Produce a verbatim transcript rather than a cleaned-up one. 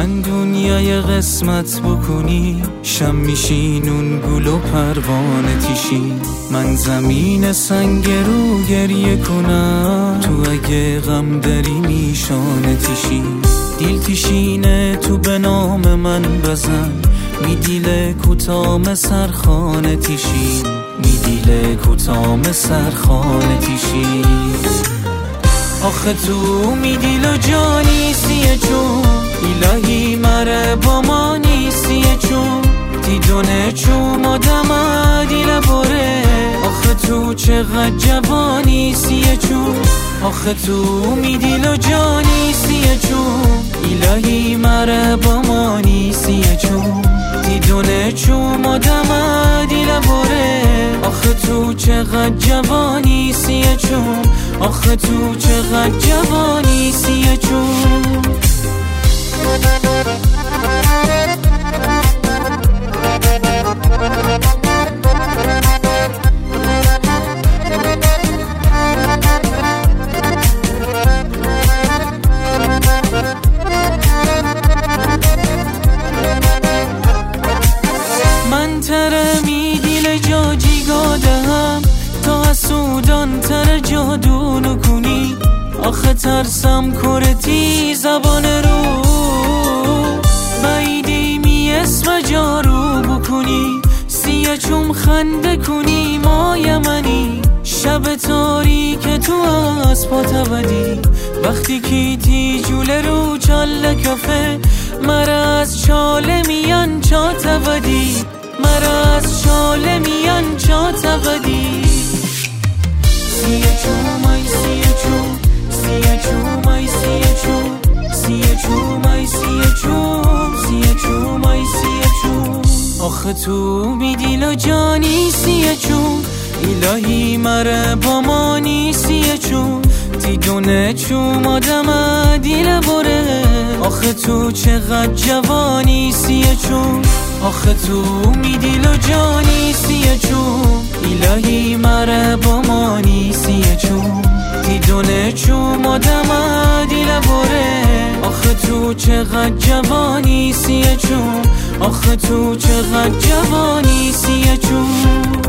من دنیای قسمت بکنی، شم میشی نون گل و پروانه تیشی. من زمین سنگ رو گریه کنم، تو اگه غم داری میشانه تیشی. دیل تیشینه تو به نام من بزن، می دیل کتام سرخانه تیشی، می دیل کتام سرخانه تیشی. آخه تو می دیل و جانی سیه چون، الهی مره با ما نیستیه چون. دیدونه چون آدم دیل باره، آخه تو چقدر جوانی سیه چون. آخه تو می دیل و جانی سیه چون، الهی مره با ما نیستیه چون. دیدونه چون آدم دیل باره، آخه تو چقدر جوانی سیه چون. آخه تو چقدر جوانی سیه چون. من تره می دیل جا جیگاده هم، تا از سودان تر جادونو کنی. آخه ترسم کرتی زبان رو، بایدی می اسم جارو بکنی. سیه چون خنده کنی مای منی، شب تاریک تو از پا بدی. وقتی کیتی جوله رو چال کفه، مرا از چاله میان چا تبدی. مرا از چاله میان چا تبدی. سیه چون ای سیه چون، سیه چون ای سیه چون، سیه چون ای سیه چون، سیه چون ای سیه چون. آخه تو می دیل و جانی سیه چون، الهی مره با ما نیستیه چون. دیدونه چون آدم دیل بره، آخه تو چقدر جوانی سیه چون. آخه تو می دیل و جانی سیه چون، الهی مره با ما نیستیه چون. دیدونه چون آدم دیل بره، آخه تو چقدر جوانی سیه چون. آخه تو چقدر جوانی سیه چون.